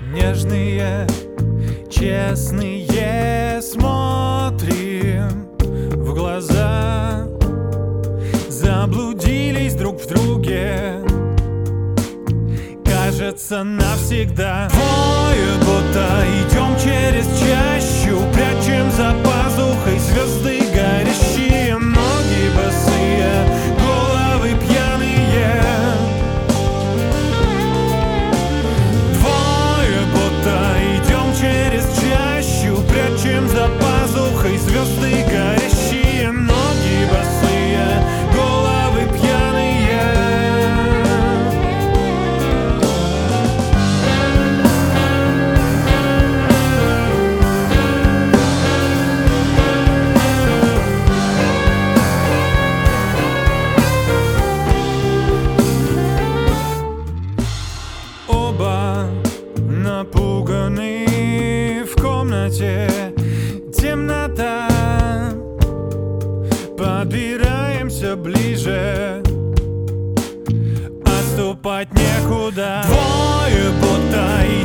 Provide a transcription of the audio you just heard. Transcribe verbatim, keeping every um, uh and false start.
Нежные, честные, смотрим в глаза. Заблудились друг в друге, кажется, навсегда. Двое будто идем через чащу, прячем за пазухой звезды горящие. Ноги босые, головы пьяные. Двое будто идем через чащу, прячем за пазухой звезды горящие. Ноги босые, головы пьяные. Оба напуганы, в комнате темнота. Подбираемся ближе, отступать некуда. Двое будто